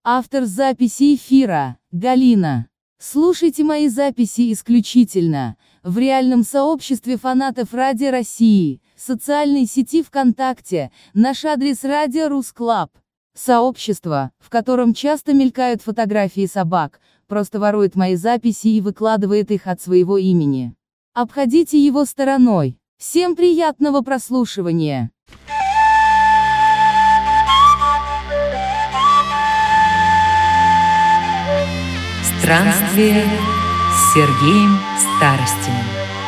Автор записи эфира – Галина. Слушайте мои записи исключительно в реальном сообществе фанатов Радио России, социальной сети ВКонтакте, наш адрес Радио Русклаб. Сообщество, в котором часто мелькают фотографии собак, просто ворует мои записи и выкладывает их от своего имени. Обходите его стороной. Всем приятного прослушивания. Странствие с Сергеем Старостиным.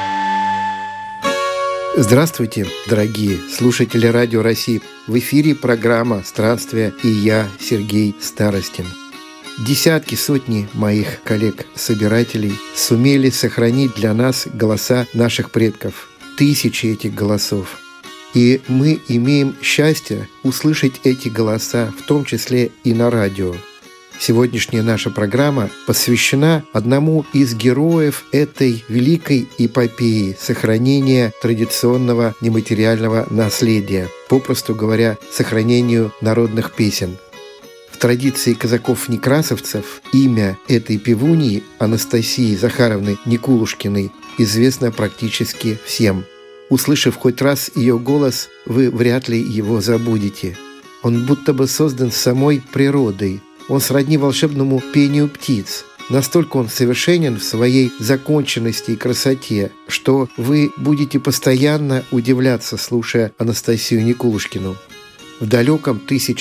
Здравствуйте, дорогие слушатели Радио России. В эфире программа «Странствия» и я, Сергей Старостин. Десятки, сотни моих коллег-собирателей сумели сохранить для нас голоса наших предков. Тысячи этих голосов. И мы имеем счастье услышать эти голоса, в том числе и на радио. Сегодняшняя наша программа посвящена одному из героев этой великой эпопеи сохранения традиционного нематериального наследия, попросту говоря, сохранению народных песен. В традиции казаков-некрасовцев имя этой певуньи Анастасии Захаровны Никулушкиной известно практически всем. Услышав хоть раз ее голос, вы вряд ли его забудете. Он будто бы создан самой природой. Он сродни волшебному пению птиц. Настолько он совершенен в своей законченности и красоте, что вы будете постоянно удивляться, слушая Анастасию Никулушкину. В далеком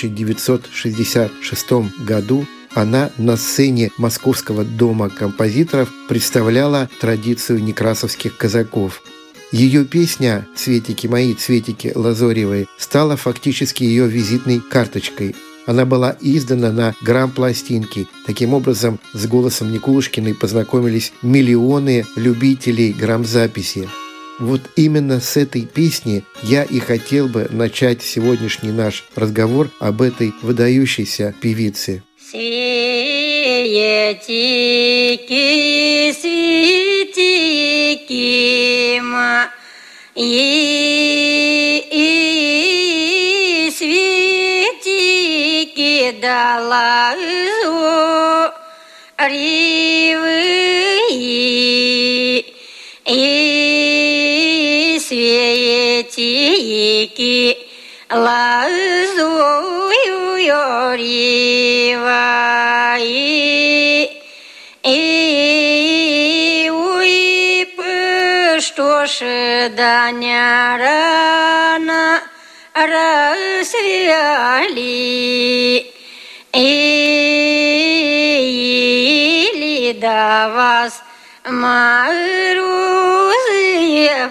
1966 году она на сцене Московского дома композиторов представляла традицию некрасовских казаков. Ее песня «Цветики мои, цветики лазоревые» стала фактически ее визитной карточкой. Она была издана на грампластинке. Таким образом, с голосом Никулушкиной познакомились миллионы любителей грамзаписи. Вот именно с этой песни я и хотел бы начать сегодняшний наш разговор об этой выдающейся певице. Светики, светики мои, светики дала зоревые, и светики лазуревые, и ой, что ж Даня рано рассвели, или до вас морозы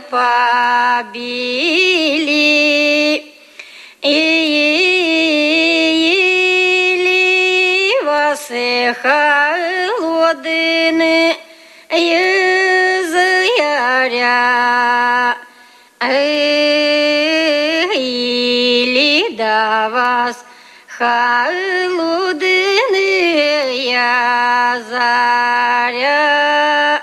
побили, или вас холодные заря, или до вас холодные заря.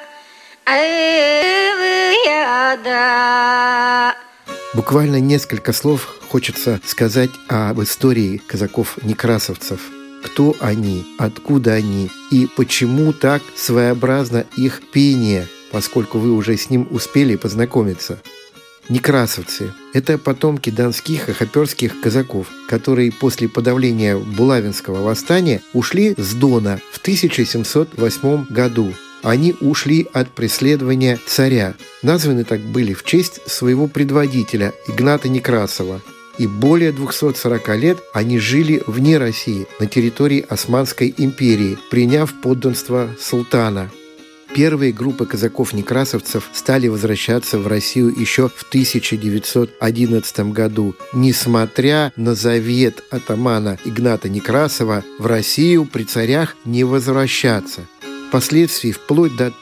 Буквально несколько слов хочется сказать об истории казаков-некрасовцев. Кто они, откуда они и почему так своеобразно их пение, поскольку вы уже с ним успели познакомиться. Некрасовцы – это потомки донских и хоперских казаков, которые после подавления Булавинского восстания ушли с Дона в 1708 году. Они ушли от преследования царя. Названы так были в честь своего предводителя Игната Некрасова. И более 240 лет они жили вне России, на территории Османской империи, приняв подданство султана. Первые группы казаков-некрасовцев стали возвращаться в Россию еще в 1911 году. Несмотря на завет атамана Игната Некрасова в Россию при царях не возвращаться. Впоследствии, вплоть до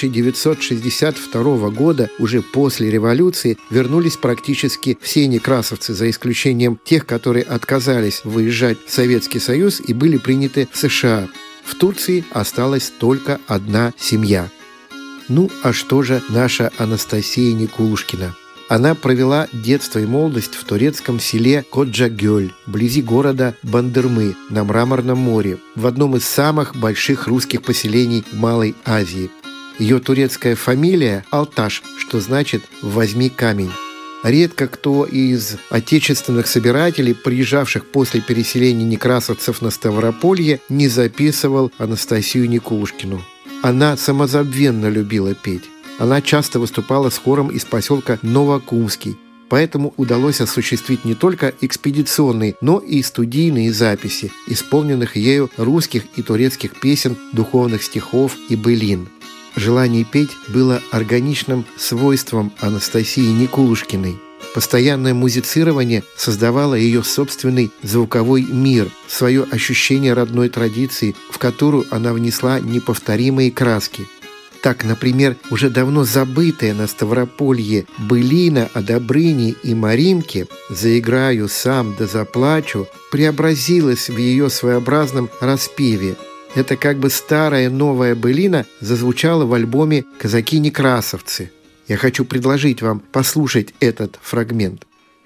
1962 года, уже после революции, вернулись практически все некрасовцы, за исключением тех, которые отказались выезжать в Советский Союз и были приняты в США. В Турции осталась только одна семья. Ну, а что же наша Анастасия Никулушкина? Она провела детство и молодость в турецком селе Коджагёль, вблизи города Бандырмы на Мраморном море, в одном из самых больших русских поселений в Малой Азии. Ее турецкая фамилия – Алташ, что значит «возьми камень». Редко кто из отечественных собирателей, приезжавших после переселения некрасовцев на Ставрополье, не записывал Анастасию Никулушкину. Она самозабвенно любила петь. Она часто выступала с хором из поселка Новокумский, поэтому удалось осуществить не только экспедиционные, но и студийные записи, исполненных ею русских и турецких песен, духовных стихов и былин. Желание петь было органичным свойством Анастасии Никулушкиной. Постоянное музицирование создавало ее собственный звуковой мир, свое ощущение родной традиции, в которую она внесла неповторимые краски. Так, например, уже давно забытая на Ставрополье былина о Добрыне и Маринке «Заиграю сам да заплачу» преобразилась в ее своеобразном распеве. Это как бы старая новая былина зазвучала в альбоме «Казаки-некрасовцы». Я хочу предложить вам послушать этот фрагмент.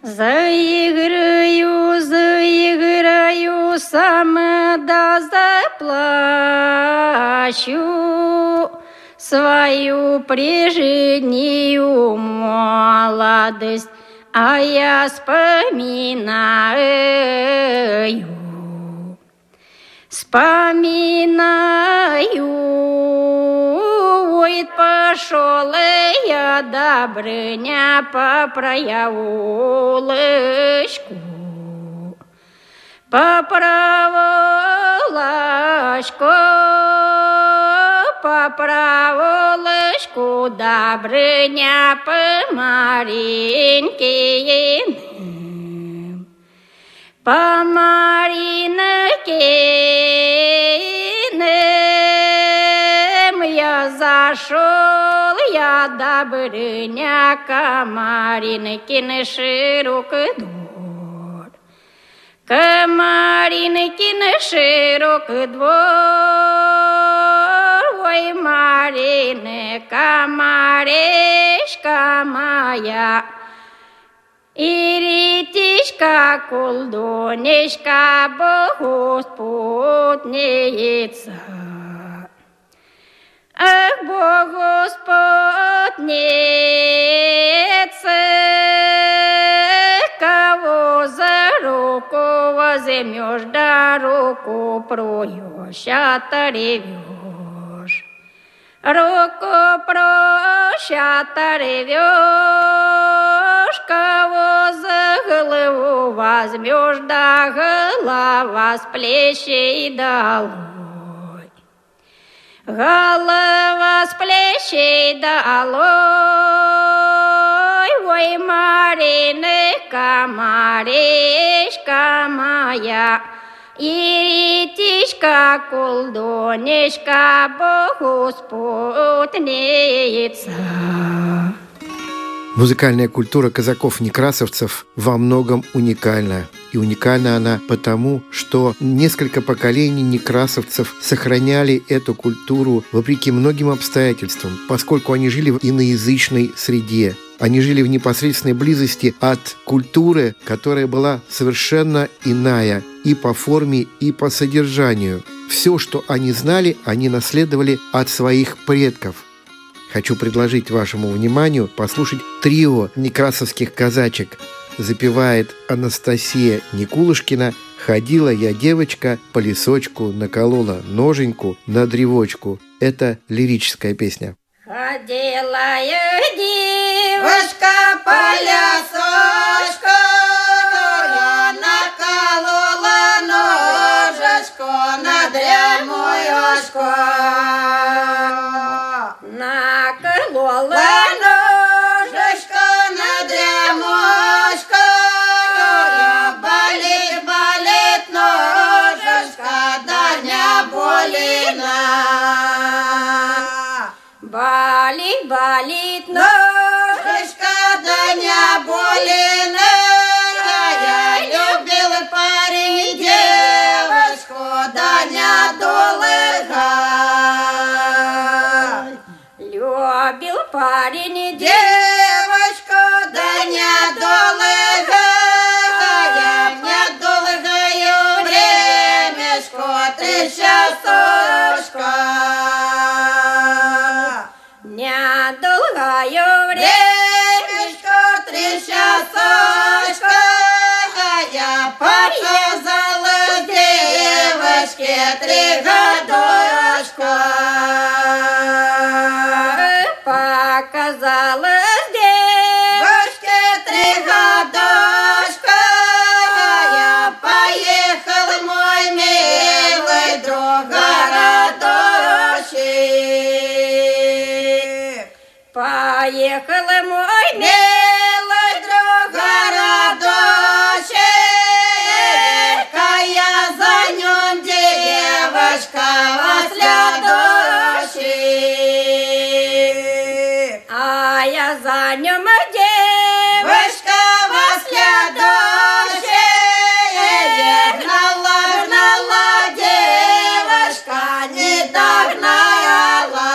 Заиграю, заиграю, сам да заплачу свою прежнюю молодость, а я вспоминаю. Вспоминаю, ой, пошел я, Добрыня, по проявулочку, по проволочку, Добрыня, по Маринке. По Маринкиным я зашел, я, Добрыня, к Маринкин широкий двор. К Маринкин широкий двор, ой, Маринка, Марешка моя, и ретишка, колдунишка, Богоспутница. Ах, Богоспутница, кого за руку возьмешь, да руку проешь, оторвешь. Руку проешь, оторвешь, кого за голову возьмешь, да голова с плечей долой. Голова с плечей долой, ой, Маринка, Маришка моя, и ретишка, колдунишка, Богоспутница. Музыкальная культура казаков-некрасовцев во многом уникальна. И уникальна она потому, что несколько поколений некрасовцев сохраняли эту культуру вопреки многим обстоятельствам, поскольку они жили в иноязычной среде. Они жили в непосредственной близости от культуры, которая была совершенно иная и по форме, и по содержанию. Все, что они знали, они наследовали от своих предков. Хочу предложить вашему вниманию послушать трио некрасовских казачек. Запевает Анастасия Никулушкина «Ходила я, девочка, по лесочку, наколола ноженьку на древочку». Это лирическая песня. Ходила я, девушка, по лесочку, я наколола ножечку на древочку. Наколола ножечку на древочку, болит ножечка, да не болина. Болит ножечка, да не болина. Я любил парень девочку, да не долго. Любил парень девочку, да сошка. Недолгое времечко, 3 часочка, я показала девочке 3 годочка. Показала девочке 3 годочка, я поехал, мой милый друг, городочек. Поехал, мой милый друг, городочек, а я за ним, девочка, воследочек. А я за ним, девочка, воследочек, гнала, гнала, девочка, не догнала.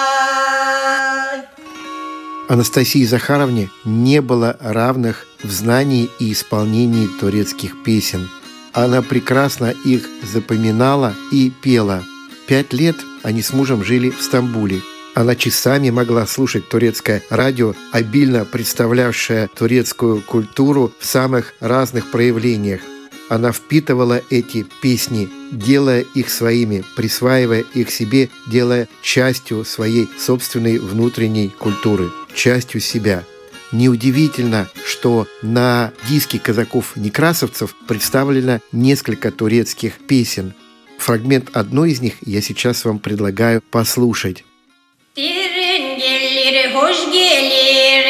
Анастасии Захаровне не было равных в знании и исполнении турецких песен. Она прекрасно их запоминала и пела. 5 лет они с мужем жили в Стамбуле. Она часами могла слушать турецкое радио, обильно представлявшее турецкую культуру в самых разных проявлениях. Она впитывала эти песни, делая их своими, присваивая их себе, делая частью своей собственной внутренней культуры, частью себя. Неудивительно, что на диске казаков-некрасовцев представлено несколько турецких песен. Фрагмент одной из них я сейчас вам предлагаю послушать. Derin gelir, hoş gelir,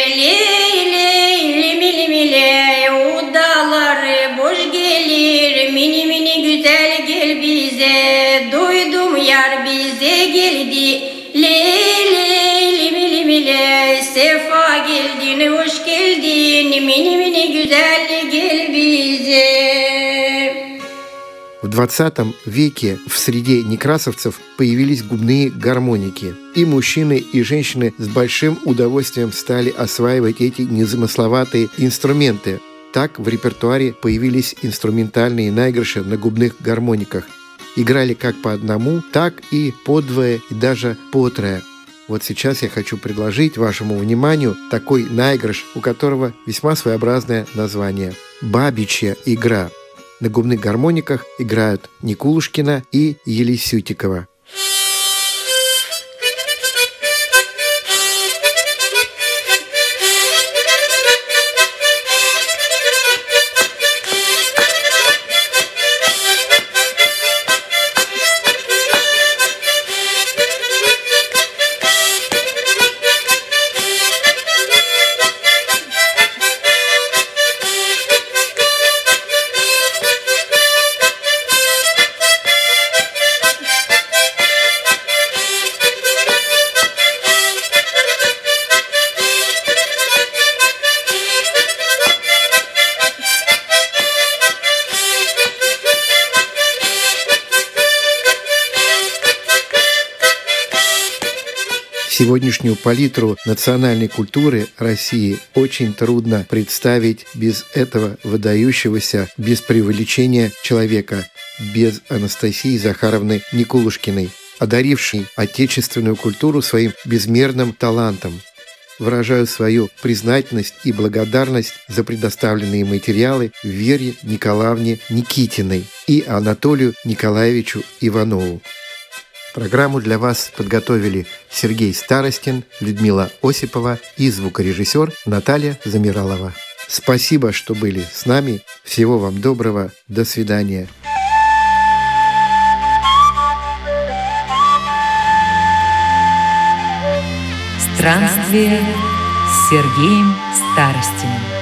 mili mili, udaları boş gelir, mini mini güzel gel bize, duydum yar bize geldi, mili mili, sefa geldin, hoş geldin, mini mini güzel gel bize. В 20 веке в среде некрасовцев появились губные гармоники. И мужчины, и женщины с большим удовольствием стали осваивать эти незамысловатые инструменты. Так в репертуаре появились инструментальные наигрыши на губных гармониках. Играли как по одному, так и по двое, и даже по трое. Вот сейчас я хочу предложить вашему вниманию такой наигрыш, у которого весьма своеобразное название – «Бабичья игра». На губных гармониках играют Никулушкина и Елисютикова. Сегодняшнюю палитру национальной культуры России очень трудно представить без этого выдающегося, без преувеличения человека, без Анастасии Захаровны Никулушкиной, одарившей отечественную культуру своим безмерным талантом. Выражаю свою признательность и благодарность за предоставленные материалы Вере Николаевне Никитиной и Анатолию Николаевичу Иванову. Программу для вас подготовили Сергей Старостин, Людмила Осипова и звукорежиссер Наталья Замиралова. Спасибо, что были с нами. Всего вам доброго. До свидания. Странствие с Сергеем Старостиным.